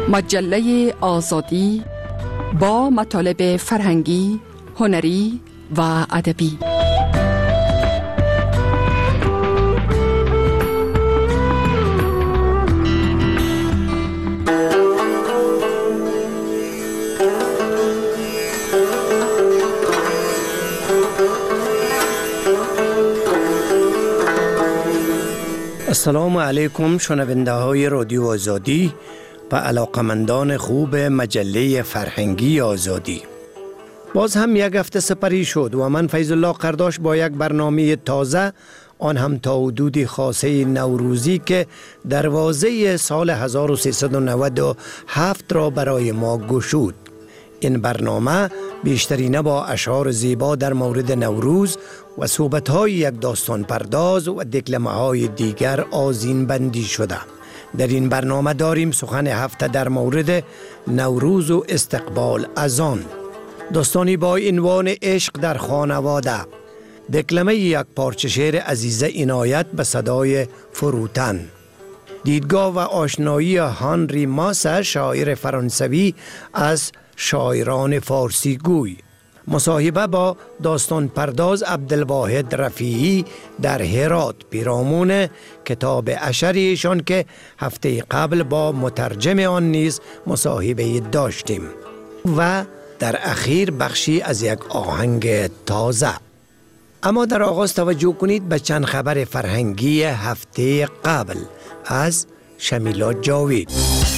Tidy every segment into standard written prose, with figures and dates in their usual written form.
مجله آزادی با مطالب فرهنگی، هنری و ادبی. السلام علیکم شنونده های رادیو آزادی و علاقمندان خوب مجله فرهنگی آزادی. باز هم یک هفته سپری شد و من فیض الله قرداش با یک برنامه تازه، آن هم تا حدود خاصه نوروزی که دروازه سال 1397 را برای ما گشود. این برنامه بیشترینه با اشعار زیبا در مورد نوروز و صحبت‌های یک داستان پرداز و دکلمه‌های دیگر آذین بندی شده. در این برنامه داریم سخن هفته در مورد نوروز و استقبال از آن. داستانی با عنوان عشق در خانواده. دکلمه یک پارچه شعر عزیزه عنایت به صدای فروتن. دیدگاه و آشنایی هانری ماسه، شاعر فرانسوی از شاعران فارسی گوی. مصاحبه با داستان پرداز عبدالواحد رفیعی در هرات، پیرامون کتاب اشعار ایشان که هفته قبل با مترجم آن نیز مصاحبه داشتیم، و در اخیر بخشی از یک آهنگ تازه. اما در آغاز توجه کنید به چند خبر فرهنگی هفته قبل از شمیلا جاوید.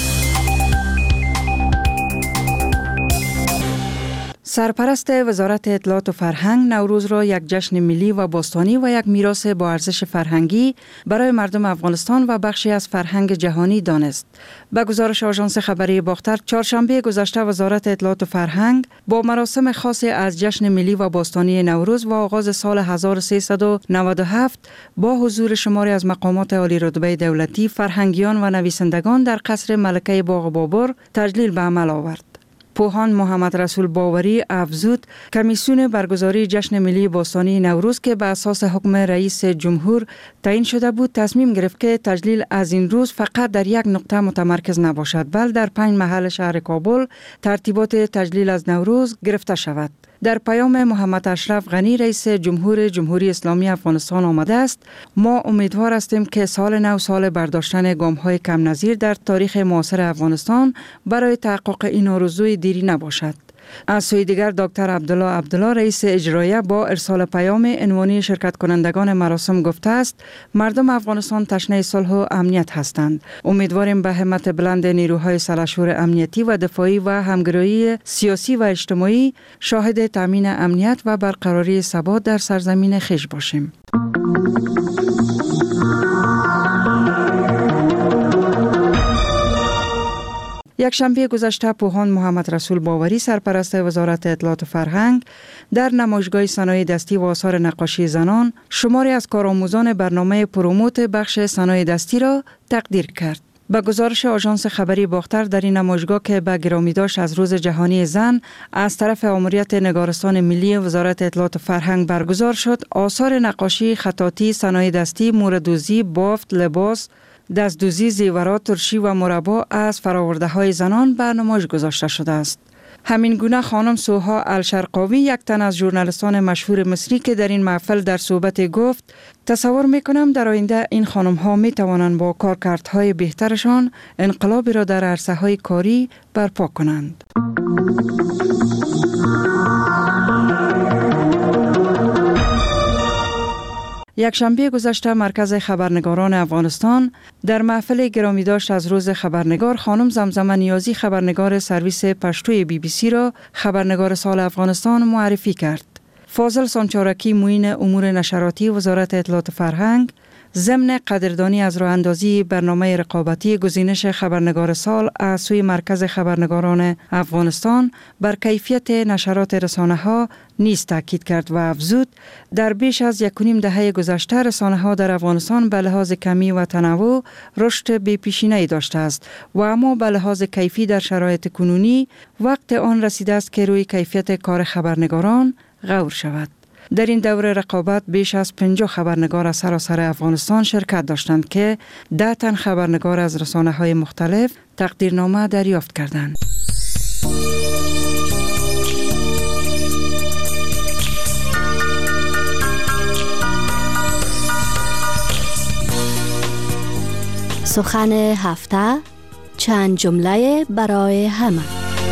سرپرست وزارت اطلاعات و فرهنگ نوروز را یک جشن ملی و باستانی و یک میراث با ارزش فرهنگی برای مردم افغانستان و بخشی از فرهنگ جهانی دانست. به گزارش آژانس خبری باختر، چهارشنبه گذشته وزارت اطلاعات و فرهنگ با مراسم خاصی از جشن ملی و باستانی نوروز و آغاز سال 1397 با حضور شماری از مقامات عالی رتبه دولتی، فرهنگیان و نویسندگان در قصر ملکه باغ بابر تجلیل به عمل آورد. پوهان محمد رسول باوری افزود کمیسیون برگزاری جشن ملی باستانی نوروز که به اساس حکم رئیس جمهور تعیین شده بود تصمیم گرفت که تجلیل از این روز فقط در یک نقطه متمرکز نباشد، بلکه در 5 محل شهر کابل ترتیبات تجلیل از نوروز گرفته شود. در پیام محمد اشرف غنی رئیس جمهور جمهوری اسلامی افغانستان آمده است: ما امیدوار هستیم که سال نو سال برداشتن گام‌های کم نظیر در تاریخ معاصر افغانستان برای تحقق این آرزوی دیری نباشد. از سوی دیگر دکتر عبدالله رئیس اجرایه با ارسال پیام عنوانی شرکت کنندگان مراسم گفته است: مردم افغانستان تشنه صلح و امنیت هستند. امیدواریم به همت بلند نیروهای سلحشور امنیتی و دفاعی و همگرایی سیاسی و اجتماعی شاهد تامین امنیت و برقراری ثبات در سرزمین خویش باشیم. یک شنبه گذشته پوهان محمد رسول باوری سرپرست وزارت اطلاعات و فرهنگ در نمایشگاه صنایع دستی و آثار نقاشی زنان شماری از کارآموزان برنامه پروموت بخش صنایع دستی را تقدیر کرد. به گزارش آژانس خبری باختر، در این نمایشگاه که به گرامی داشت از روز جهانی زن از طرف مأموریت نگارستان ملی وزارت اطلاعات و فرهنگ برگزار شد، آثار نقاشی، خطاطی، صنایع دستی، موردوزی، بافت، لباس، دستدوزی، زیورات، ترشی و مربا از فرآورده‌های زنان به نمایش گذاشته شده است. همین گونه خانم سوها الشرقاوی، یک تن از ژورنالیستان مشهور مصری که در این محفل در صحبت گفت: تصور میکنم در آینده این خانم ها می توانند با کارکردهای بهترشان انقلابی را در عرصه های کاری برپا کنند. یک شنبه گذشته مرکز خبرنگاران افغانستان در محفل گرامی داشت از روز خبرنگار خانم زمزمه نیازی، خبرنگار سرویس پشتوی BBC را خبرنگار سال افغانستان معرفی کرد. فاضل سانچارکی، معین امور نشراتی وزارت اطلاعات و فرهنگ، ضمن قدردانی از راه اندازی برنامه رقابتی گزینش خبرنگار سال از سوی مرکز خبرنگاران افغانستان بر کیفیت نشرات رسانه ها نیز تاکید کرد و افزود: در بیش از 1.5 دهه گذشته رسانه ها در افغانستان به لحاظ کمی و تنوع رشد بی‌پیشینه‌ای داشته است و اما به لحاظ کیفی در شرایط کنونی وقت آن رسیده است که روی کیفیت کار خبرنگاران غور شود. در این دوره رقابت بیش از 50 خبرنگار از سراسر افغانستان شرکت داشتند که 10 تن خبرنگار از رسانه‌های مختلف تقدیرنامه دریافت کردند. سخن هفته، چند جمله برای همه.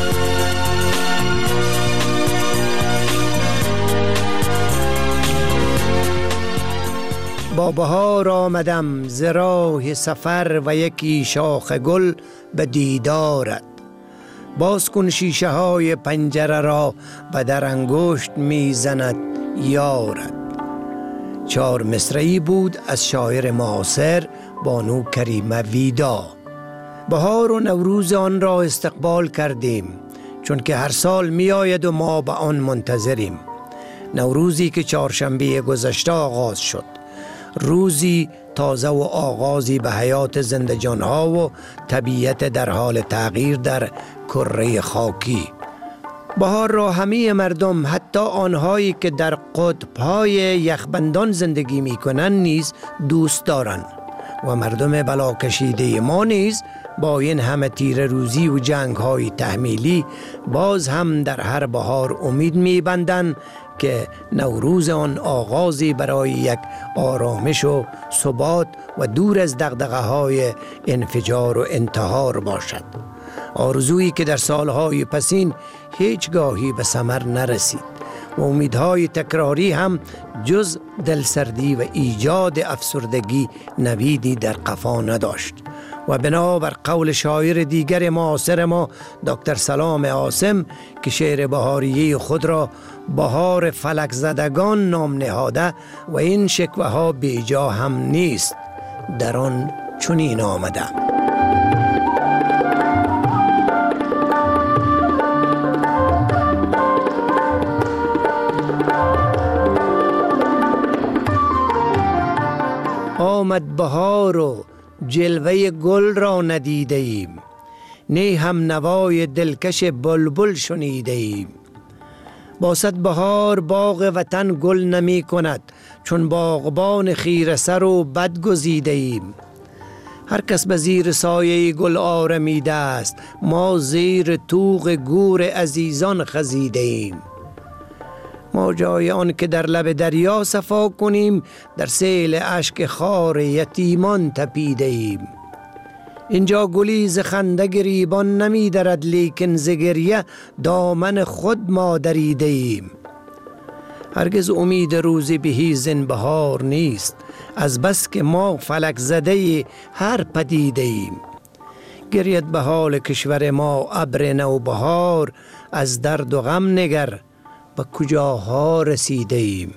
با بهار آمدم ز راه سفر و یکی شاخ گل به دیدارت. باز کن شیشه های پنجره را و در انگشت میزند یارت. 4 مصرعی بود از شاعر معاصر بانو کریمه ویدا. بهار و نوروز آن را استقبال کردیم، چون که هر سال می آید و ما به آن منتظریم. نوروزی که 4 شنبه گذشته آغاز شد، روزی تازه و آغازی به حیات زندجانها و طبیعت در حال تغییر در کره خاکی. بهار را همه مردم، حتی آنهایی که در قطب‌های یخبندان زندگی می‌کنند نیز دوست دارند و مردم بلا کشیده ما نیز با این همه تیر روزی و جنگ‌های تحمیلی باز هم در هر بهار امید می‌بندند که نوروز آن آغازی برای یک آرامش و ثبات و دور از دغدغه‌های انفجار و انتحار باشد. آرزویی که در سالهای پسین هیچگاهی به ثمر نرسید و امیدهای تکراری هم جز دلسردی و ایجاد افسردگی نویدی در قفا نداشت. و بنابر قول شاعر دیگر معاصر ما دکتر سلام عاصم که شعر بهاریه خود را بهار فلک زدگان نام نهاده و این شکوه ها بیجا هم نیست، در آن چنین آمده: آمد بهار و جلوه گل را ندیده ایم، نی هم نوای دلکش بلبل شنیده ایم. با صد بهار باغ وطن گل نمی کند، چون باغبان خیره سر و بد گزیده ایم. هر کس به زیر سایه گل آرمیده است، ما زیر طوق گور عزیزان خزیده ایم. ما جای آن که در لب دریا صفا کنیم، در سیل اشک خار یتیمان تپیده ایم. اینجا گلی ز خنده گریبان نمی درد، لیکن ز گریه دامن خود ما دریده ایم. هرگز امید روزی بهی زین بهار نیست، از بس که ما فلک زده هر پدیده ایم. گریت به حال کشور ما ابر نوبهار، از درد و غم نگر به کجاها رسیده ایم.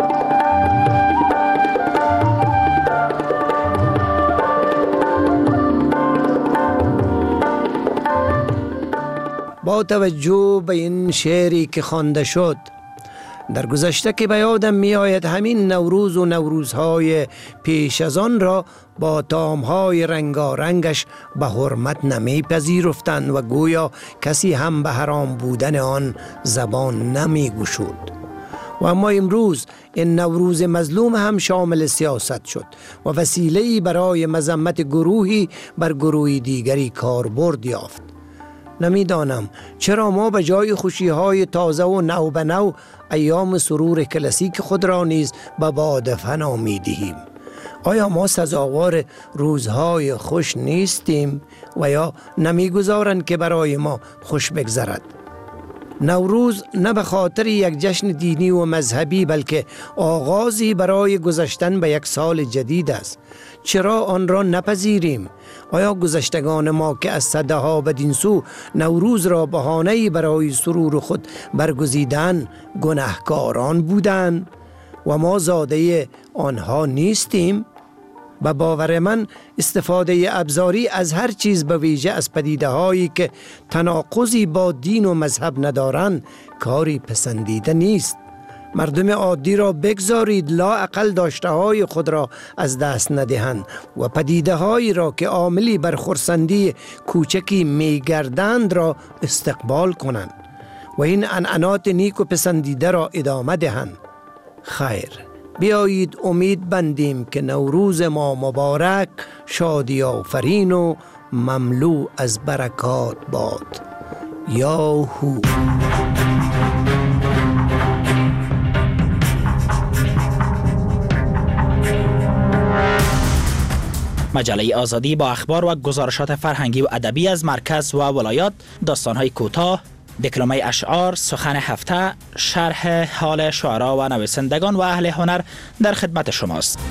با توجه به این شعری که خوانده شد، در گذشته که به یادم می آید همین نوروز و نوروزهای پیش از آن را با طعامهای رنگارنگش به حرمت نمی پذیرفتند و گویا کسی هم به حرام بودن آن زبان نمی گشود. و اما امروز این نوروز مظلوم هم شامل سیاست شد و وسیله‌ای برای مذمت گروهی بر گروهی دیگری کاربرد یافت. نمیدانم چرا ما به جای خوشی‌های تازه و نو به نو ایام سرور کلاسیک خود را نیز به باد فنا می‌دهیم. آیا ما سزاوار روزهای خوش نیستیم و یا نمی‌گذارند که برای ما خوش بگذرد؟ نوروز نه به خاطر یک جشن دینی و مذهبی بلکه آغازی برای گذشتن به یک سال جدید است. چرا آن را نپذیریم؟ آیا گذشتگان ما که از صدها بدین سو نوروز را بهانه‌ای برای سرور خود برگزیدند گناهکاران بودند و ما زاده آنها نیستیم؟ به باور من استفاده ابزاری از هر چیز به ویژه از پدیده هایی که تناقضی با دین و مذهب ندارند کاری پسندیده نیست. مردم عادی را بگذارید لااقل داشته های خود را از دست ندهند و پدیده هایی را که عاملی بر خرسندی کوچکی میگردند را استقبال کنند و این عنعنات نیک و پسندیده را ادامه دهند. خیر، بیایید امید بندیم که نوروز ما مبارک، شادی آفرین و مملو از برکات باد. یاهو. مجله آزادی با اخبار و گزارشات فرهنگی و ادبی از مرکز و ولایات، داستان‌های کوتاه، دکلمه اشعار، سخن هفته، شرح حال شعرا و نویسندگان و اهل هنر در خدمت شماست.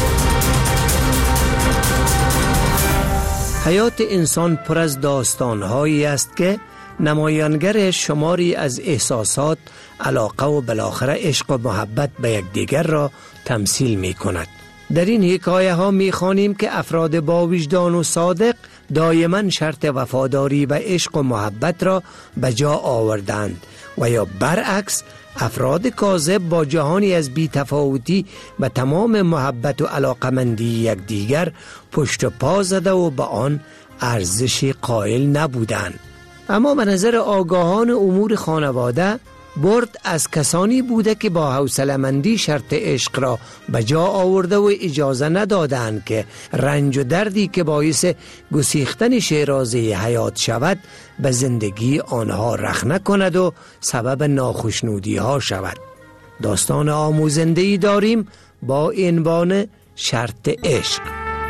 حیات انسان پر از داستان‌هایی است که نمایانگر شماری از احساسات، علاقه و بالاخره عشق و محبت به یکدیگر را تمثیل می کند. در این حکایه ها می خوانیم که افراد با وجدان و صادق دائما شرط وفاداری و عشق و محبت را به جا آوردند و یا برعکس افراد کاذب با جهانی از بی‌تفاوتی و تمام محبت و علاقمندی یکدیگر پشت و پا زده و به آن ارزشی قائل نبودند. اما به نظر آگاهان امور خانواده، برد از کسانی بوده که با حوصله‌مندی شرط عشق را به جا آورده و اجازه ندادند که رنج و دردی که باعث گسیختن شیرازه حیات شود به زندگی آنها رخنه کند و سبب ناخوشنودی ها شود. داستان آموزنده‌ای داریم با عنوان شرط عشق.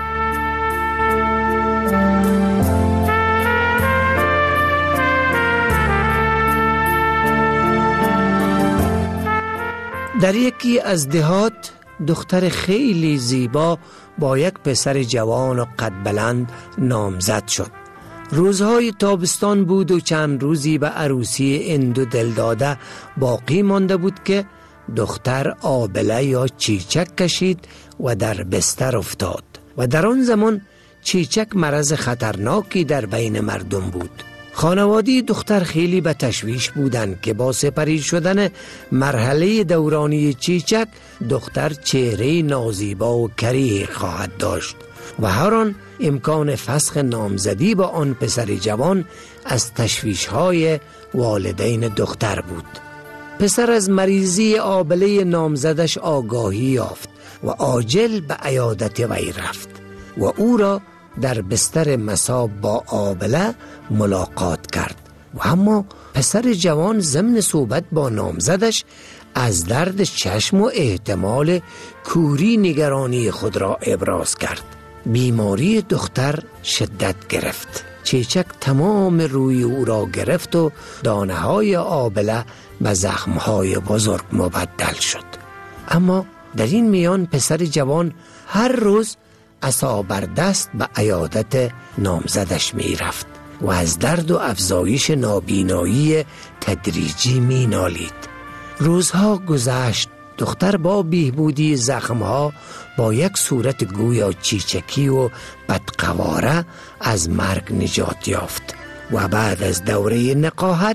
در یکی از دهات دختر خیلی زیبا با یک پسر جوان و قد بلند نامزد شد. روزهای تابستان بود و چند روزی به عروسی این دو دلداده باقی مانده بود که دختر آبله یا چیچک کشید و در بستر افتاد و در آن زمان چیچک مرض خطرناکی در بین مردم بود. خانواده دختر خیلی به تشویش بودند که با سپری شدن مرحله دورانی چیچک دختر چهره نازیبا و کریه خواهد داشت و هر آن امکان فسخ نامزدی با آن پسر جوان از تشویش‌های والدین دختر بود. پسر از مریضی آبله نامزدش آگاهی یافت و عاجل به عیادت وی رفت و او را در بستر مصاب با آبله ملاقات کرد و اما پسر جوان ضمن صحبت با نامزدش از درد چشم و احتمال کوری نگرانی خود را ابراز کرد. بیماری دختر شدت گرفت. چیچک تمام روی او را گرفت و دانه های آبله به زخمهای بزرگ مبدل شد. اما در این میان پسر جوان هر روز عصا بر دست به عیادت نامزدش می رفت و از درد و افزایش نابینایی تدریجی می نالید. روزها گذشت. دختر با بهبودی زخمها با یک صورت گویا چیچکی و بدقواره از مرگ نجات یافت و بعد از دوره نقاهت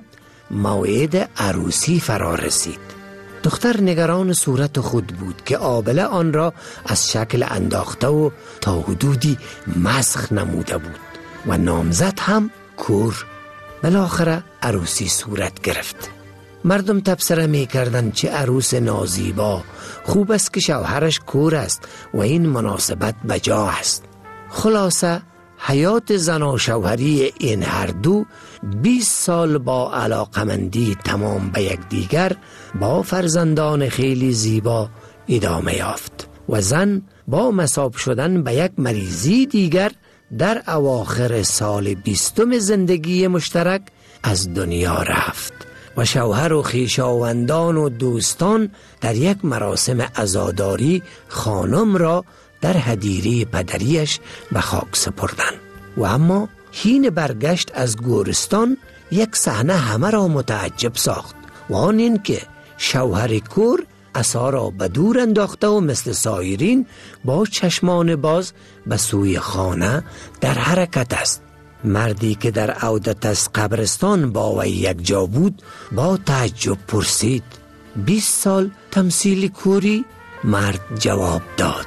موعد عروسی فرا رسید. دختر نگران صورت خود بود که آبله آن را از شکل انداخته و تا حدودی مسخ نموده بود و نامزد هم کور. بالاخره عروسی صورت گرفت. مردم تبصره می کردن چه عروس نازیبا، خوب است که شوهرش کور است و این مناسبت بجا است. خلاصه حیات زن و شوهری این هر دو 20 سال با علاقمندی تمام به یکدیگر با فرزندان خیلی زیبا ادامه یافت و زن با مصاب شدن به یک مریضی دیگر در اواخر سال 20 زندگی مشترک از دنیا رفت و شوهر و خویشاوندان و دوستان در یک مراسم عزاداری خانم را در حدیره پدریش به خاک سپردند. و اما حین برگشت از گورستان یک صحنه همه را متعجب ساخت و آن این که شوهر کور عصا را به دور انداخته و مثل سایرین با چشمان باز به سوی خانه در حرکت است. مردی که در عودت از قبرستان با وی یک جا بود با تعجب پرسید 20 سال تمثیل کوری؟ مرد جواب داد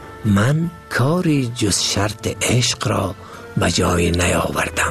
من کاری جز شرط عشق را به جای نیاوردم.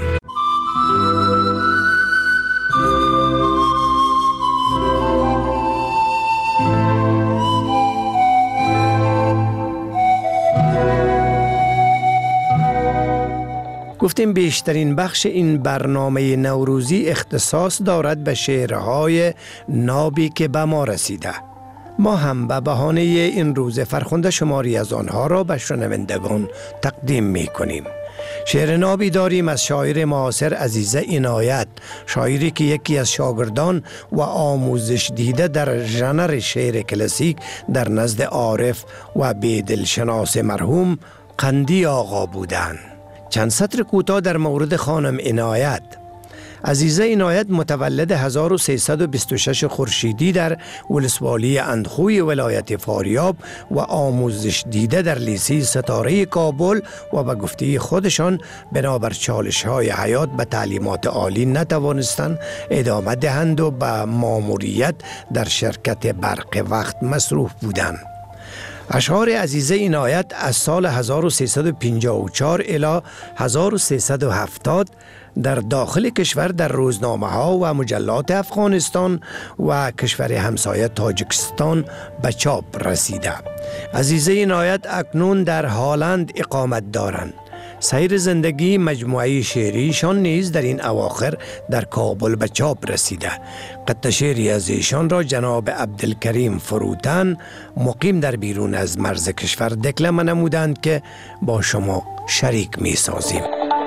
گفتیم بیشترین بخش این برنامه نوروزی اختصاص دارد به شعرهای نابی که به ما رسیده. ما هم به بهانه این روز فرخنده شماری از آنها را به شنوندگان تقدیم می کنیم. شعر نابی داریم از شاعر معاصر عزیزه عنایت، شاعری که یکی از شاگردان و آموزش دیده در ژانر شعر کلاسیک در نزد عارف و بی‌دلشناس مرحوم قندی آقا بودند. چند سطر کوتاه در مورد خانم عنایت. عزیزه عنایت متولد 1326 خورشیدی در ولسوالی اندخوی ولایت فاریاب و آموزش دیده در لیسه ستاره کابل و به گفته خودشان بنابر چالش‌های حیات به تعلیمات عالی نتوانستند ادامه دهند و به ماموریت در شرکت برق وقت مصروف بودند. اشعار عزیزه عنایت از سال 1354 الی 1370 در داخل کشور در روزنامه ها و مجلات افغانستان و کشور همسایه تاجیکستان به چاپ رسیده. عزیزه عنایت اکنون در هالند اقامت دارند. سیر زندگی مجموعه شعریشان نیز در این اواخر در کابل به چاپ رسیده. قطعه شعری از ایشان را جناب عبدالکریم فروتن مقیم در بیرون از مرز کشور دکلمه نمودند که با شما شریک می سازیم.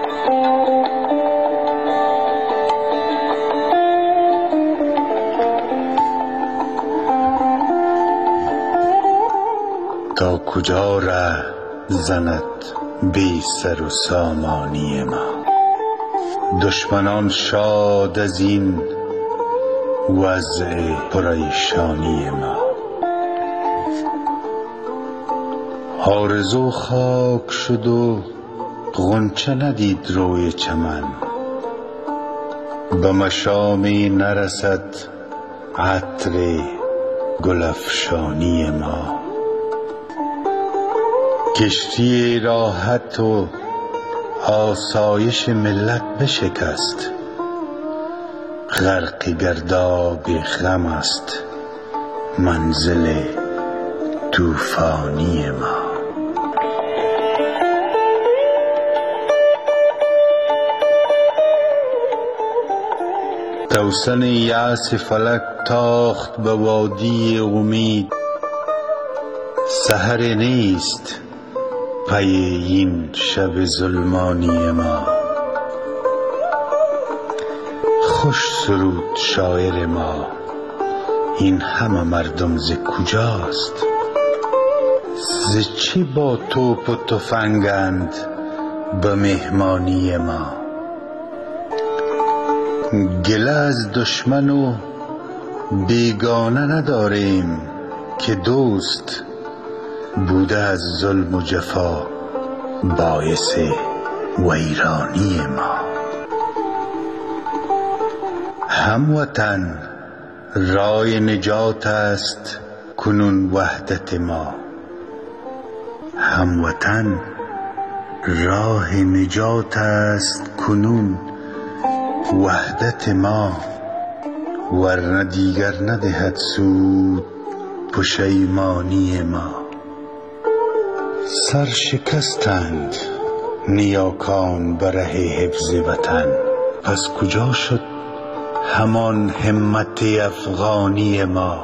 تا کجا ره زند بی سر و سامانی ما، دشمنان شاد از این وضع پریشانی ما. آرزو خاک شد و غنچه ندید روی چمن، به مشامی نرسد عطر گلفشانی ما. کشتی راحت و آسایش ملت بشکست، غرق گرداب غم است منزل طوفانی ما. توسن یأس فلک تاخت به وادی امید، سحر نیست پی این شب ظلمانی ما. خوش سرود شاعر ما، این همه مردم ز کجاست؟ ز چی با توپ و تفنگند به مهمانی ما؟ گله از دشمن و بیگانه نداریم که دوست بوده از ظلم و جفا باعث ویرانی ما. هموطن راه نجات است کنون وحدت ما. هموطن راه نجات است کنون وحدت ما، ورنه دیگر ندهد سود پشیمانی ما. سرشکستند نیاکان به ره حفظ وطن، پس کجا شد همان همت افغانی ما؟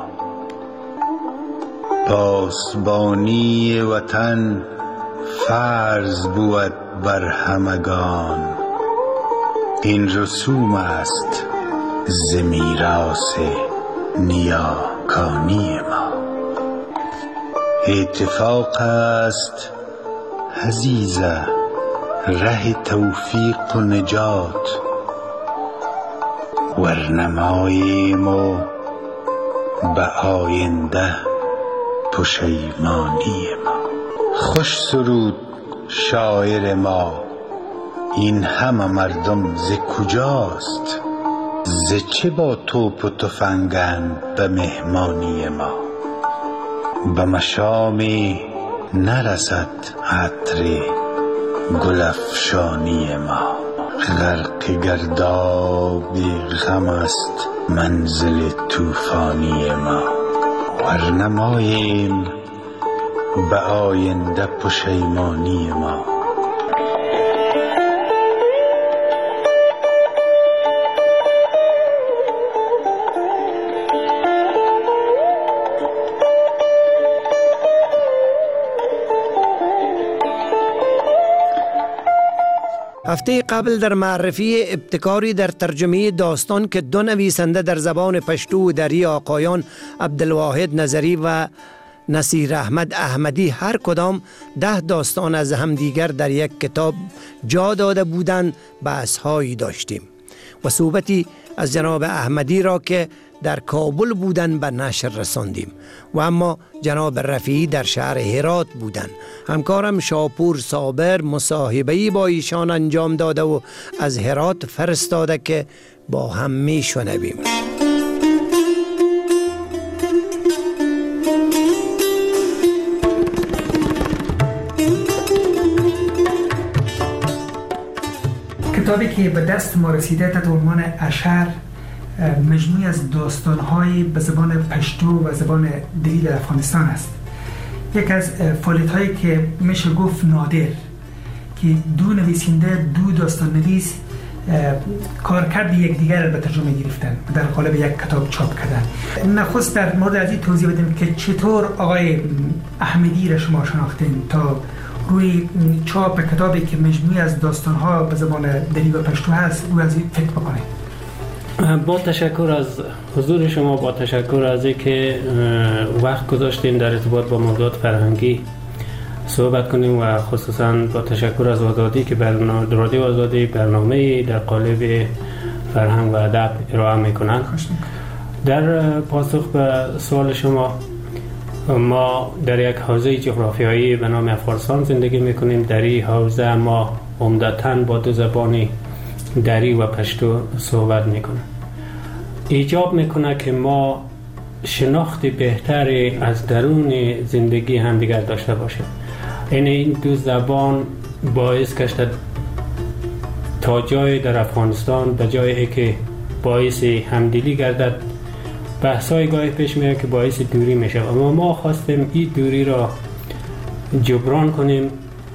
پاسبانی وطن فرض بود بر همگان، این رسوم است ز میراث نیاکانی ما. اتفاق است عزیزه ره توفیق و نجات، ورنماییم و به آینده پشیمانی ما. خوش سرود شاعر ما، این همه مردم ز کجاست؟ ز چه با توپ و تفنگند به مهمانی ما؟ به مشامی نرسد عطر گلفشانی ما. غرق گرداب غم است منزل طوفانی ما، ورنماییم به آینده پشیمانی ما. هفته قبل در معرفی ابتکاری در ترجمه داستان که دو نویسنده در زبان پشتو و دری آقایان عبدالواحد نظری و نصیر احمد احمدی هر کدام 10 داستان از همدیگر در یک کتاب جا داده بودند بحث‌هایی داشتیم و صحبتی از جناب احمدی را که در کابل بودن به نشر رساندیم و اما جناب رفیعی در شهر هرات بودن. همکارم شاپور صابر مصاحبه‌ای با ایشان انجام داده و از هرات فرستاده که با هم میشنویم. کتابی که به دست ما رسیده تحت عنوان اشعر مجموعی از داستان‌های به زبان پشتو و زبان دری در افغانستان است. یک از فعالیت‌هایی که میشه گفت نادر که دو نویسنده، دو داستان نویس کارکرد یکدیگر به ترجمه گرفتن و در قالب یک کتاب چاپ کردن. نخست در مورد از این توضیح بدیم که چطور آقای احمدی را شما شناختین تا روی چاپ کتابی که مجموعی از داستان‌ها به زبان دری و پشتو هست روی از این فکر بکنید. با تشکر از حضور شما، با تشکر از اینکه وقت گذاشتین در ارتباط با موضوعات فرهنگی صحبت کنیم و خصوصا با تشکر از آزادی که رادیو آزادی برنامه در قالب فرهنگ و ادب ارائه میکنن. در پاسخ به سوال شما، ما در یک حوزه جغرافیایی به نام افغانستان زندگی میکنیم. در این حوزه ما عمدتاً با دو زبانی دری و پشتو صحبت میکنه. ایجاب میکنه که ما شناخت بهتری از درون زندگی همدیگر داشته باشیم. این دو زبان باعث گشته تا جای در افغانستان به جای که باعث همدلی گردد، بحثای گاهی پیش میاد که باعث دوری میشه. اما ما خواستیم این دوری را جبران کنیم.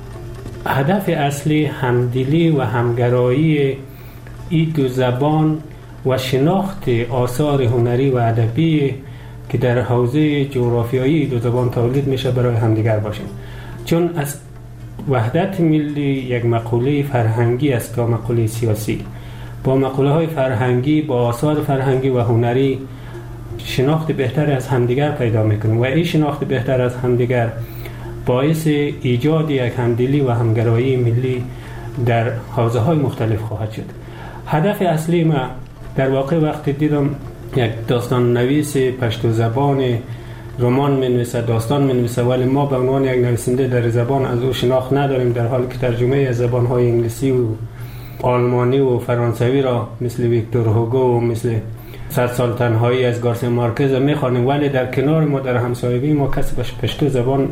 هدف اصلی همدلی و همگرایی این دو زبان و شناخت آثار هنری و ادبی که در حوزه جغرافیایی دو زبان تولید میشه برای همدیگر باشیم. چون از وحدت ملی یک مقوله فرهنگی است تا مقوله سیاسی. با مقوله های فرهنگی، با آثار فرهنگی و هنری شناخت بهتر از همدیگر پیدا میکنیم و این شناخت بهتر از همدیگر باعث ایجاد یک همدلی و همگرایی ملی در حوزه های مختلف خواهد شد. هدف اصلی ما در واقع وقتی دیدم یک داستان نویس پشتو زبان رمان منویسه، داستان منویسه، ولی ما به عنوان یک نویسنده در زبان از او شناخت نداریم، در حالی که ترجمه از زبان های انگلیسی و آلمانی و فرانسوی را مثل ویکتور هوگو و مثل 100 سال تنهایی از گارسیا مارکز میخوانیم، ولی در کنار ما در همسایگی ما کسی پشتو زبان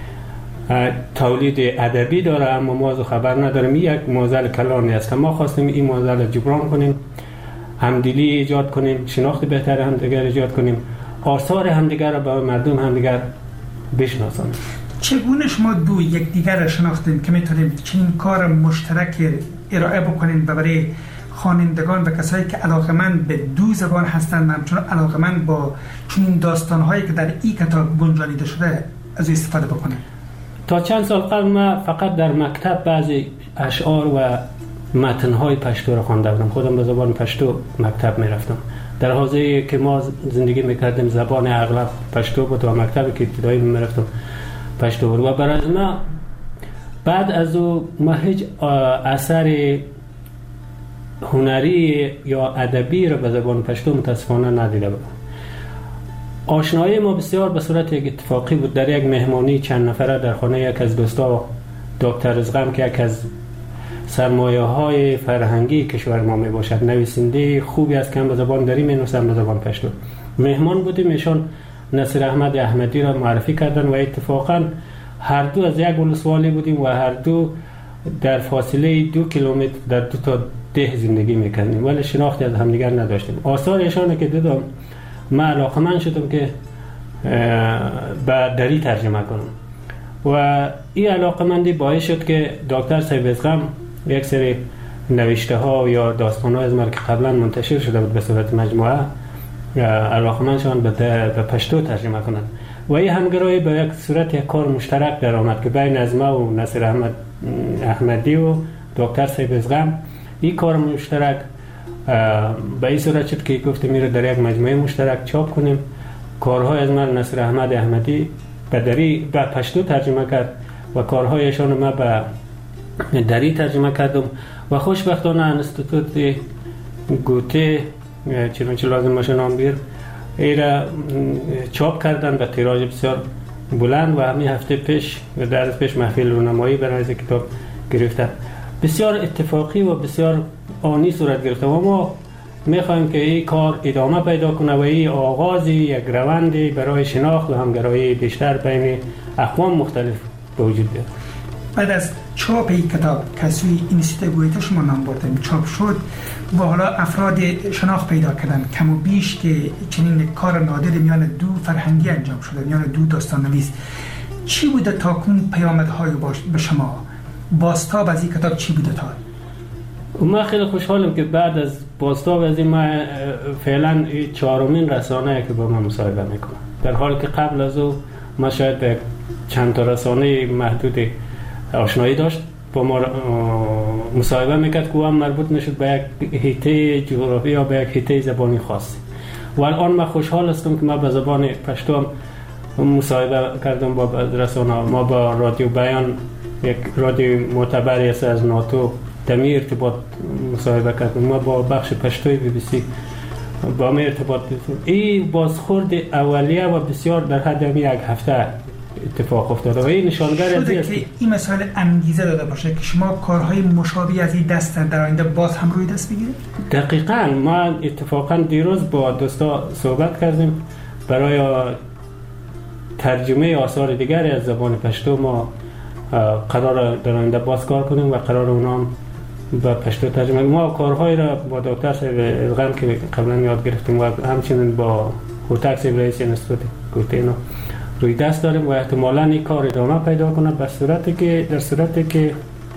تولید ادبی داره اما ما از خبر نداریم. یک معضل کلانی است. ما خواستیم این معضل را جبران کنیم، همدلی ایجاد کنیم، شناخت بهتر همدیگر ایجاد کنیم، آثار همدیگر را به مردم همدیگر بشناسانیم. چگونه شما دو یکدیگر را شناختین که میتونیم چنین کار مشترک ارائه بکنین برای خوانندگان و کسایی که علاقمند به دو زبان هستند، همچنین علاقمند با چنین داستان‌هایی که در این کتاب گنجانیده شده از استفاده بکنن؟ تا چند سال قبل ما فقط در مکتب بعضی اشعار و متن‌های پشتو را خوانده بودم. خودم به زبان پشتو مکتب می‌رفتم. در حوزه‌ای که ما زندگی می‌کردیم زبان اغلب پشتو بود و مکتبی که ابتدایی می‌رفتم پشتو بود و برای ما بعد از او ما هیچ اثر هنری یا ادبی را به زبان پشتو متاسفانه ندیده بودم. آشنایی ما بسیار به صورت یک اتفاقی بود. در یک مهمانی چند نفره در خانه یک از دوستا دکتر رزقم که یک از سرمایه‌های فرهنگی کشور ما می باشد، نویسنده خوبی است که هم به زبان دری می نویسد به زبان پشتو، مهمان بودیم. ایشان نصیر احمد احمدی را معرفی کردن و اتفاقا هر دو از یک ولسوالی بودیم و هر دو در فاصله 2 کیلومتر در 2 تا ده زندگی می‌کردیم ولی شناختی از همدیگر نداشتیم. آثار ایشان که دیدم من علاقه‌مند شدم که به دری ترجمه کنم و این علاقه‌مندی باعث شد که دکتر سیبزغم یک سری نوشته‌ها یا داستان‌ها از من که قبلا منتشر شده بود به صورت مجموعه علاقه‌مند شدن به پشتو ترجمه کنند و این همگرایی به یک صورت یک کار مشترک در آمد که بین از ما و نصیر احمدی و دکتر صاحب ازغم این کار مشترک به این صورت شد که گفتم میره در یک مجموعه مشترک چاپ کنیم. کارهای از من نصر احمد احمدی به پشتو ترجمه کرد و کارهایشان ما به دری ترجمه کردم و خوشبختانه انستیتوت گوته چنانچه لازم باشه نام بیر ایره چاپ کردن به تیراژ بسیار بلند و همین هفته پیش و در از پیش محفل رونمایی برای از کتاب گرفتن. بسیار اتفاقی و بسیار آنی صورت گرفته و ما میخوایم که این کار ادامه پیدا کنه و این آغازی یک روندی برای شناخت و همگرایی بیشتر بین اقوام مختلف به وجود بیاد. بعد از چاپ این کتاب که سوی اینستیتوت گویته شما نام بردیم چاپ شد و حالا افراد شناخت پیدا کردن کم و بیش که چنین کار نادر میان دو فرهنگی انجام شده، میان دو داستان نویس. چی بوده تا کن پیامدهای به شما؟ بازتاب از این کتاب چی بوده تا؟ ما خیلی خوشحالم که بعد از بازتاب از این ما فعلا چهارمین رسانه که با ما مصاحبه میکنه، در حالی که قبل از او ما شاید به چند تا رسانه محدود آشنایی داشت با ما مصاحبه میکرد که هم مربوط میشد به یک حیطه جغرافی یا به یک حیطه زبانی خاص. و الان من خوشحال هستم که ما به زبان پشتو مصاحبه کردم با رسانه. ما با رادیو بیان، یک رادیو معتبری است از ناتو، دمی ارتباط مصاحبه کردم. ما با بخش پشتوی بی بی سی با ما ارتباط داشتیم. این بازخورد اولیه و بسیار در حد یک هفته اتفاق افتاده و این نشانگر از این است که این مسئله انگیزه داده باشه که شما کارهای مشابه از این دست در آینده باز هم روی دست بگیرید. دقیقاً ما اتفاقاً دیروز با دوستا صحبت کردیم برای ترجمه آثار دیگری از زبان پشتو. ما قرار در آینده باز کار کنیم و قرار اونام با پشتو ترجمه. ما کارهای را با دکتر صاحب ازغم که قبلا یاد گرفتیم و همچنین با هوتک صاحب رئیس انستیتوت گوتینو روی دست داریم و احتمالاً این کار ادامه پیدا کنه در صورتی که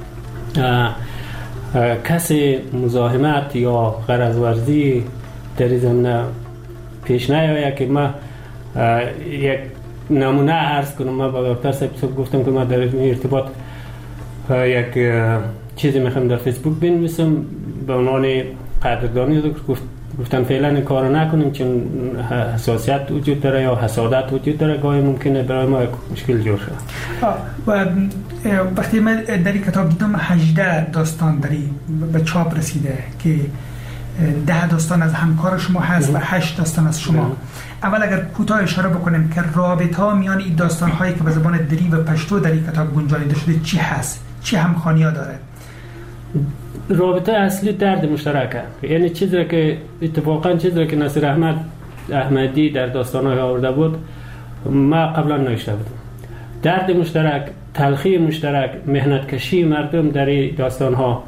کسی مزاحمت یا غرض ورزی در این زمینه پیش نیاید که ما یک نمونه عرض کنم. ما با دکتر صاحب گفتم که ما در ارتباط یک چیزی میخوام در فیسبوک بنویسم به عنوان قدردانی. گفتن فعلا این کارو نکنیم چون حساسیت وجود داره یا حسادت وجود داره، گاهی ممکنه برای ما مشکل جور شه. و وقتی من در این کتاب دیدم 18 داستان به چاپ رسیده که 10 داستان از همکار شما هست و 8 داستان از شما. اول اگر کوتاه اشاره بکنیم که رابطه میان این داستان هایی که به زبان دری و پشتو در این کتاب گنجانیده شده چی هست؟ چی همخوانی‌ها داره؟ رابطه اصلی درد مشترکه، یعنی چیزی که اتفاقا چیزی که نصر احمد احمدی در داستان‌های آورده بود ما قبلا نوشته بودم. درد مشترک، تلخی مشترک، مهنت کشی مردم در این داستان‌ها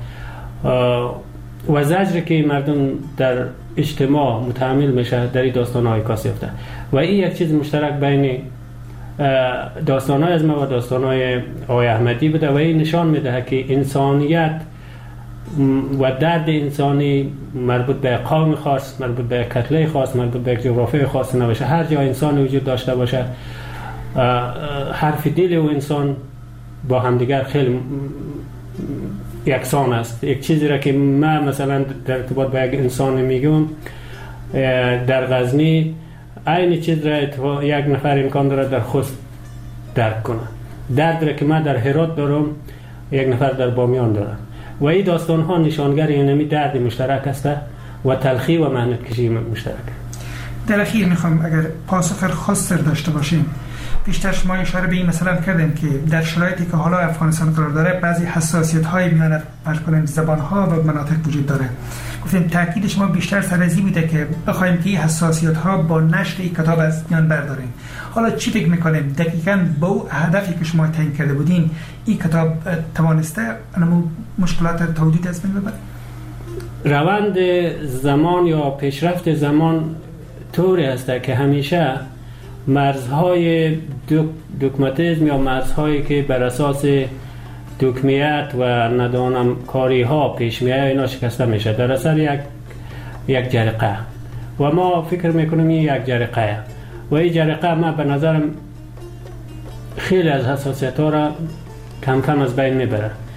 و زجری که مردم در اجتماع متحمل میشه در این داستان‌های عکاسی یافته و این یک چیز مشترک بین داستان‌های از ما و داستان‌های آقای احمدی بوده و این نشان میده که انسانیت و درد انسانی مربوط به قوم خاص، مربوط به کتله خاص، مربوط به جغرافی خاص نباشه. هر جا انسان وجود داشته باشه حرف دل و انسان با همدیگر خیلی یکسان است. یک چیزی را که من مثلا در ارتباط با یک انسان میگم در غزنی این چیز را یک نفر امکان داره در خوست درک کنه. درد را که من در هرات دارم یک نفر در بامیان داره و این داستان ها نشانگر اینمی درد مشترک است و تلخی و مهنت کشی مشترک. در اخیر میخوام اگر پاسخ خاص داشته باشیم، بیشتر شما اشاره به این مثلا کردن که در شرایطی که حالا افغانستان قرار داره بعضی حساسیت های میان زبان ها و مناطق وجود داره. گفتیم تاکید شما بیشتر سر ازی بوده که بخوایم که این حساسیت ها با نشر این کتاب از میان برداریم. حالا چی فکر میکنیم دقیقاً با اون هدفی که شما تعیین کرده بودین این کتاب توانسته انمو مشکلات توجیه از بین ببره؟ روند زمان یا پیشرفت زمان طوری است که همیشه مرزهای دگماتیسم یا مرزهایی که بر اساس دگمیت و ندانم کاری ها پیش میاد اینا شکسته میشه در اثر یک جرقه و ما فکر میکنیم این یک جرقه و این جرقه ما به نظرم خیلی از حساسیت ها را کم کم از بین میبره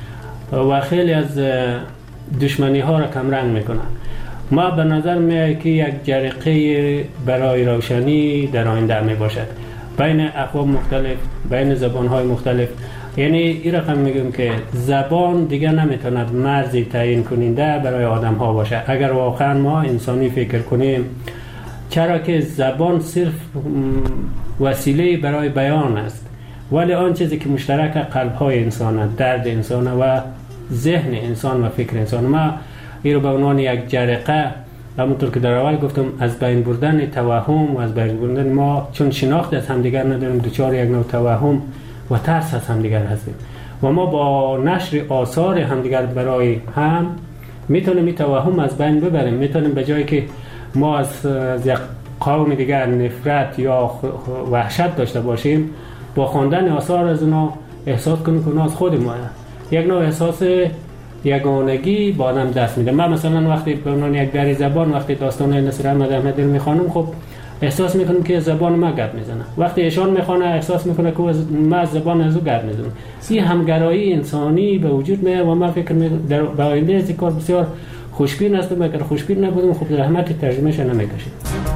و خیلی از دشمنی ها را کم رنگ میکنه. ما به نظر میاد که یک جرقه برای روشنی در آینده می باشد بین اقوام مختلف، بین زبان های مختلف. یعنی این رقم میگم که زبان دیگه نمیتوند مرزی تعیین کننده برای آدم ها باشه. اگر واقعا ما انسانی فکر کنیم، چرا که زبان صرف وسیله برای بیان است، ولی آن چیزی که مشترک قلب های انسان، درد انسان و ذهن انسان و فکر انسان، ما این رو به عنوان یک جرقه، همونطور که در اول گفتم، از بین بردن توهم و از بین بردن ما، چون شناخت از همدیگر نداریم، دچار یک نوع توهم و ترس از همدیگر هستیم و ما با نشر آثار همدیگر برای هم میتونیم این توهم از بین ببریم. میتونیم به جایی که ما از یک قوم دیگر نفرت یا وحشت داشته باشیم، با خواندن آثار از اونا احساس کنیم که اونا از خود ما، یک نوع احساس یگانگی با آدم دست میده. من مثلا وقتی به عنوان یک دری زبان وقتی داستان نصر احمد احمدی رو میخوانم، خب احساس میکنم که زبان ما گپ میزنه. وقتی ایشان میخونه احساس میکنه که ما از زبان از او گپ میزنم. این همگرایی انسانی به وجود میاد و من فکر میکنم در آینده از این کار بسیار خوشبین هستم. اگر خوشبین نبودم خب زحمت ترجمهش نمیکشیم.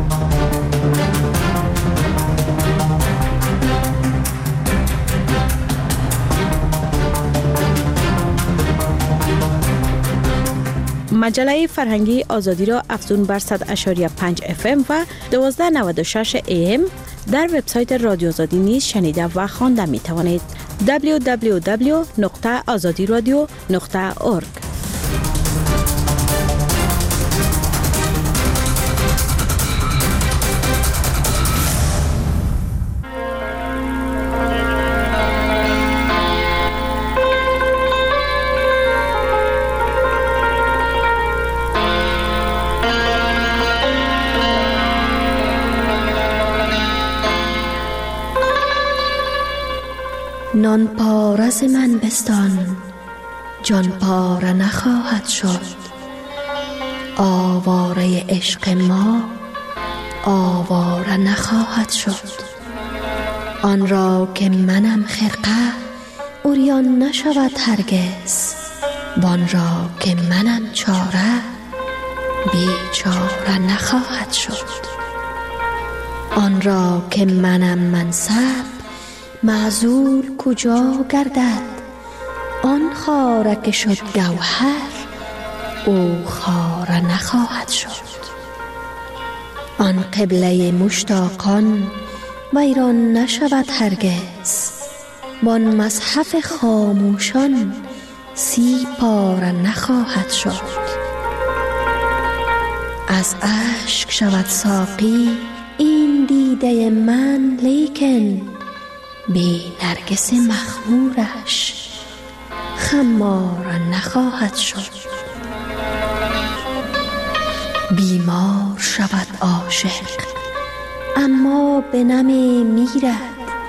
مجله فرهنگی آزادی را افزون بر 100.5 FM و 1296 AM در وبسایت رادیو آزادی نیز شنیده و خوانده می توانید. www.azadiradio.org. نان پاره ز من بستان، جان پاره نخواهد شد. آواره عشق ما آواره نخواهد شد. آن را که منم خرقه عریان نشود هرگز، وان را که منم چاره بیچاره نخواهد شد. آن را که منم منصب معزول کجا گردد، آن خاره که شد گوهر او خاره نخواهد شد. آن قبله مشتاقان ویران نشود هرگز، وان مصحف خاموشان سی پاره نخواهد شد. از اشک شود ساقی این دیده من، لیکن بی نرگس مخمورش خمار نخواهد شد. بیمار شود عاشق اما به نمی میرد،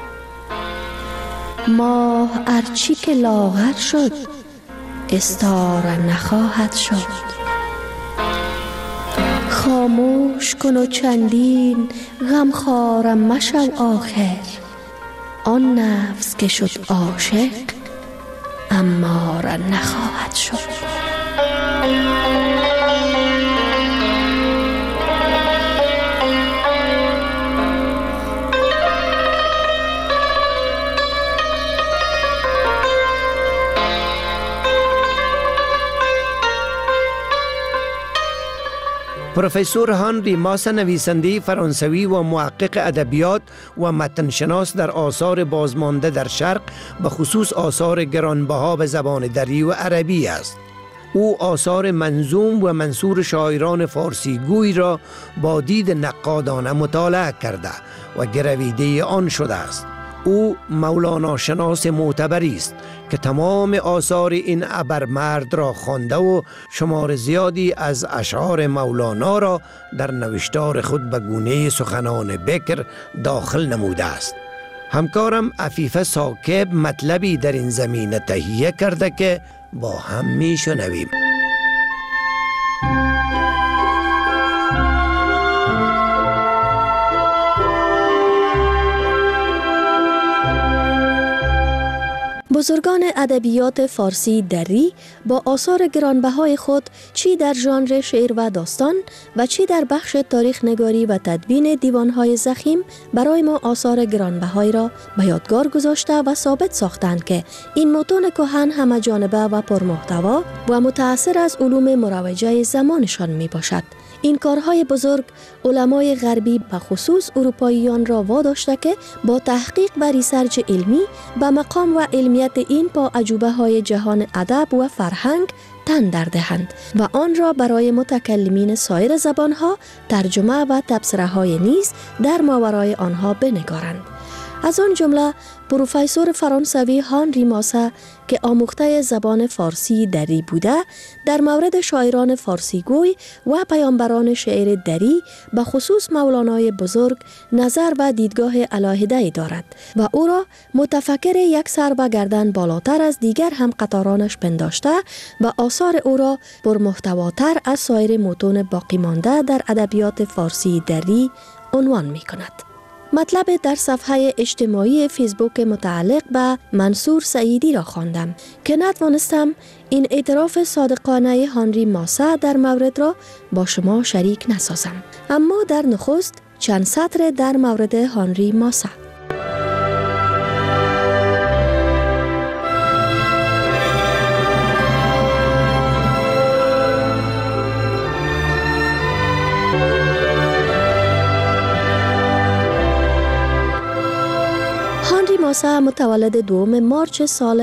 ماه ارچی که لاغر شد استاره نخواهد شد. خاموش کن و چندین غمخواره مشو آخر، آن نفس که شد عاشق اماره نخواهد شد. پروفسور هانری ماس، نویسنده فرانسوی و محقق ادبیات و متنشناس در آثار بازمانده در شرق، به خصوص آثار گرانبها به زبان دری و عربی است. او آثار منظوم و منثور شاعران فارسی گوی را با دید نقادانه مطالعه کرده و گرویده آن شده است. او مولانا شناس معتبری است که تمام آثار این ابرمرد را خوانده و شمار زیادی از اشعار مولانا را در نوشتار خود به گونه سخنان بکر داخل نموده است. همکارم عفیفه ثاقب مطلبی در این زمینه تهیه کرده که با هم می شنویم. بزرگان ادبیات فارسی دری با آثار گرانبهای خود چی در ژانر شعر و داستان و چی در بخش تاریخ نگاری و تدوین دیوانهای ضخیم برای ما آثار گرانبهای را به یادگار گذاشته و ثابت ساختند که این متون کهن همه جانبه و پرمحتوا و متأثر از علوم مروجه زمانشان می باشد. این کارهای بزرگ علمای غربی به خصوص اروپاییان را واداشته که با تحقیق و ریسرچ علمی به مقام و علمیت این پا عجوبه های جهان ادب و فرهنگ تن در دهند و آن را برای متکلمین سایر زبانها ترجمه و تبصره های نیز در ماورای آنها بنگارند. از آن جمله پروفسور فرانسوی هانری ماسه که آموخته زبان فارسی دری بوده در مورد شاعران فارسی گوی و پیامبران شعر دری به خصوص مولانای بزرگ نظر و دیدگاه علیحده‌ای دارد و او را متفکر یک سر و گردن بالاتر از دیگر هم قطارانش پنداشته و آثار او را پرمحتواتر از سایر متون باقی مانده در ادبیات فارسی دری عنوان می کند. مطلب در صفحه اجتماعی فیسبوک متعلق به منصور سعیدی را خواندم که نتوانستم این اعتراف صادقانه هانری ماسه در مورد را با شما شریک نسازم. اما در نخست چند سطر در مورد هانری ماسه. ماسه متولد 2 مارچ سال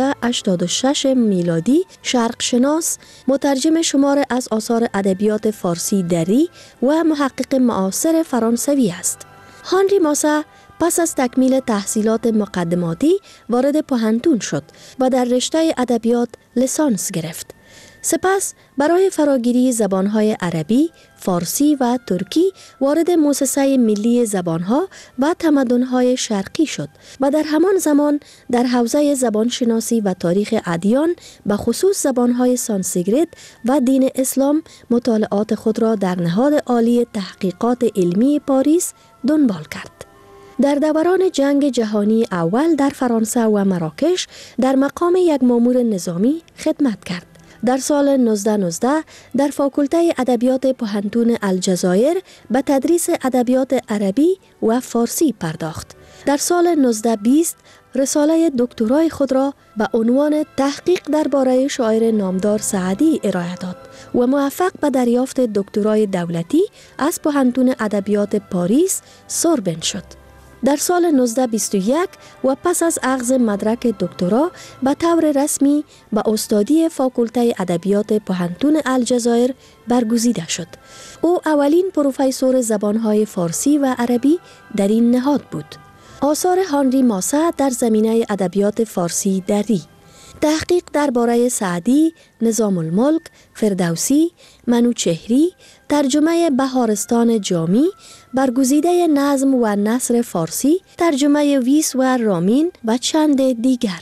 1886 میلادی، شرق شناس، مترجم شمار از آثار ادبیات فارسی دری و محقق معاصر فرانسوی است. هانری ماسه پس از تکمیل تحصیلات مقدماتی وارد پوهنتون شد و در رشته ادبیات لیسانس گرفت. سپس برای فراگیری زبانهای عربی، فارسی و ترکی وارد مؤسسه ملی زبانها و تمدنهای شرقی شد و در همان زمان در حوزه زبانشناسی و تاریخ ادیان به خصوص زبانهای سانسکریت و دین اسلام مطالعات خود را در نهاد عالی تحقیقات علمی پاریس دنبال کرد. در دوران جنگ جهانی اول در فرانسه و مراکش در مقام یک مامور نظامی خدمت کرد. در سال 1919 در فاکولته ادبیات پوهنتون الجزایر به تدریس ادبیات عربی و فارسی پرداخت. در سال 1920 رساله دکترای خود را به عنوان تحقیق درباره شاعر نامدار سعدی ارائه داد و موفق به دریافت دکترای دولتی از پوهنتون ادبیات پاریس سوربن شد. در سال 1921 و پس از اخذ مدرک دکترا به طور رسمی به استادی فاکولته ادبیات پوهنتون الجزایر برگزیده شد. او اولین پروفسور زبانهای فارسی و عربی در این نهاد بود. آثار هانری ماسه در زمینه ادبیات فارسی دری: تحقیق درباره سعدی، نظام الملک، فردوسی، منوچهری، ترجمه بهارستان جامی، برگزیده نظم و نثر فارسی، ترجمه ویس و رامین و چند دیگر.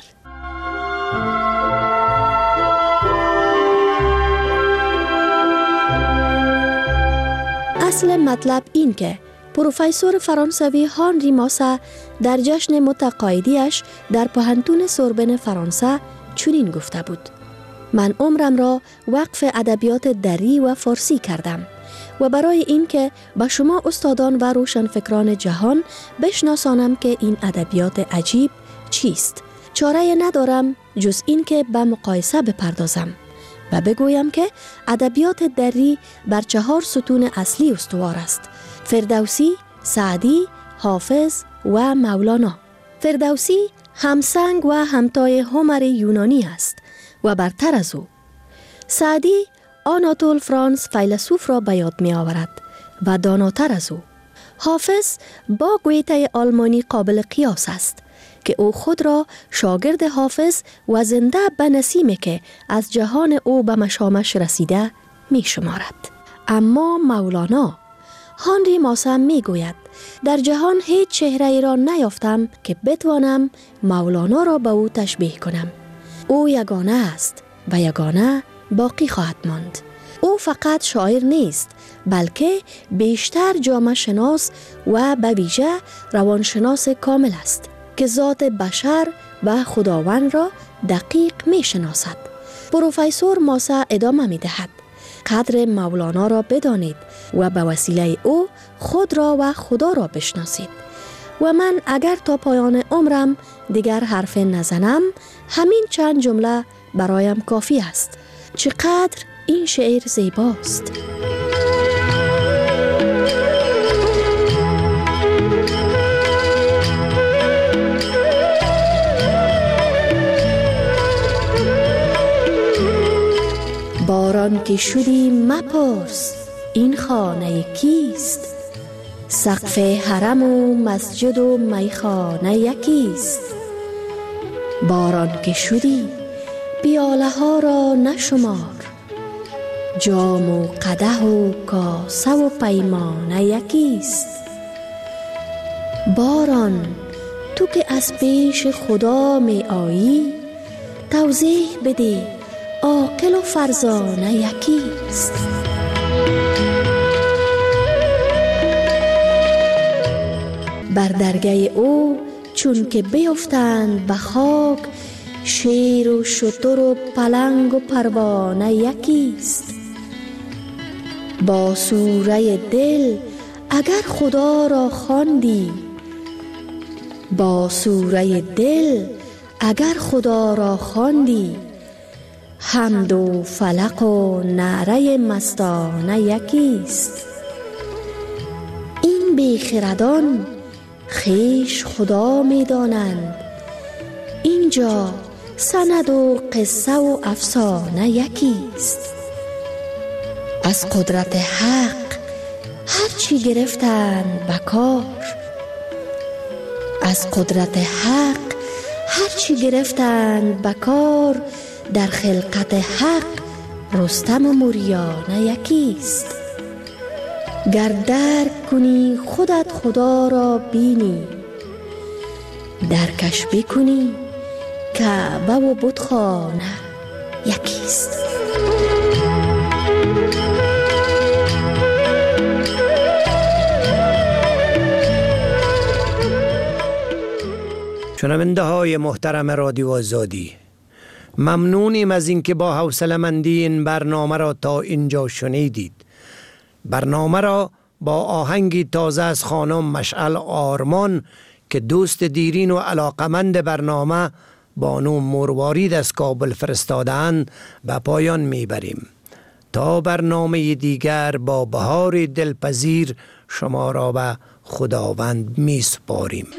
اصل مطلب این که پروفسور فرانسوی هانری ماسه در جشن متقاعدیش در پوهنتون سوربن فرانسه چنین گفته بود: من عمرم را وقف ادبیات دری و فارسی کردم و برای اینکه به شما استادان و روشنفکران جهان بشناسانم که این ادبیات عجیب چیست، چاره ندارم جز اینکه به مقایسه بپردازم و بگویم که ادبیات دری بر 4 ستون اصلی استوار است: فردوسی، سعدی، حافظ و مولانا. فردوسی همسنگ و همتای هومر یونانی است و برتر از او. سعدی آناتول فرانس فیلسوف را به یاد می آورد و داناتر از او. حافظ با گویته آلمانی قابل قیاس است که او خود را شاگرد حافظ و زنده به نسیمی که از جهان او به مشامش رسیده می شمارد. اما مولانا، هانری ماسه می گوید در جهان هیچ چهره ای را نیافتم که بتوانم مولانا را به او تشبیه کنم. او یگانه است و یگانه باقی خواهد ماند. او فقط شاعر نیست بلکه بیشتر جامعه شناس و به ویژه روانشناس کامل است. که ذات بشر و خداوند را دقیق می شناسد. پروفسور ماسا ادامه می دهد: قدر مولانا را بدانید و به وسیله او خود را و خدا را بشناسید. و من اگر تا پایان عمرم دیگر حرف نزنم، همین چند جمله برایم کافی است. چقدر این شعر زیباست. باران که شدی مپرس این خانه کیست، سقف حرم و مسجد و میخانه یکیست. باران که شدی پیاله ها را نشمار، جام و قدح و کاسه و پیمانه یکیست. باران تو که از پیش خدا می آیی، توضیح بده عاقل و فرزانه یکیست. بر درگاه او چون که بیفتند به خاک، شیر و شتر و پلنگ و پروانه یکیست. با سوره دل اگر خدا را خواندی، با سوره دل اگر خدا را خواندی، حمد و فلق و نعره مستانه یکیست. این بیخردان خیش خدا می دانند، اینجا سند و قصه و افسانه یکیست. از قدرت حق هرچی گرفتند بکار، از قدرت حق هرچی گرفتند بکار، در خلقت حق رستم و موریانه یکیست. گر درک کنی خودت خدا را بینی، درکش بکنی کعبه و بتخانه یکیست. شنونده های محترم رادیو آزادی، ممنونیم از اینکه با حوصله‌مندی این برنامه را تا اینجا شنیدید. برنامه را با آهنگی تازه از خانم مشعل آرمان که دوست دیرین و علاقمند برنامه بانو مروارید از کابل فرستادند به پایان میبریم. تا برنامه دیگر با بهار دلپذیر شما را به خداوند میسپاریم.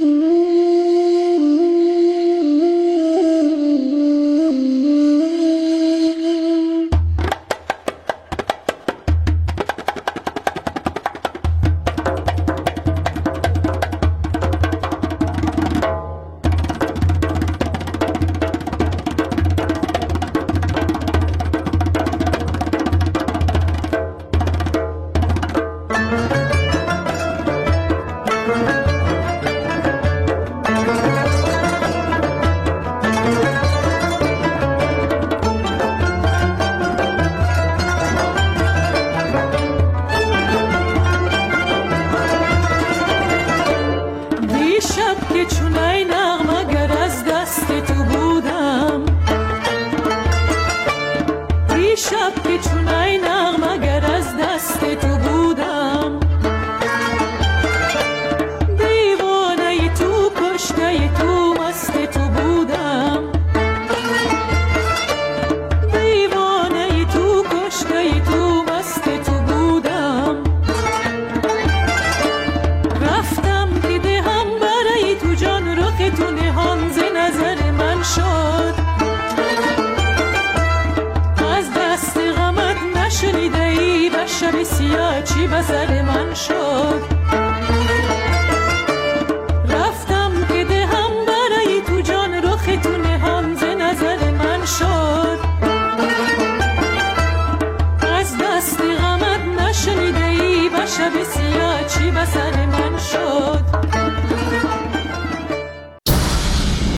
شب سیاه چی بسره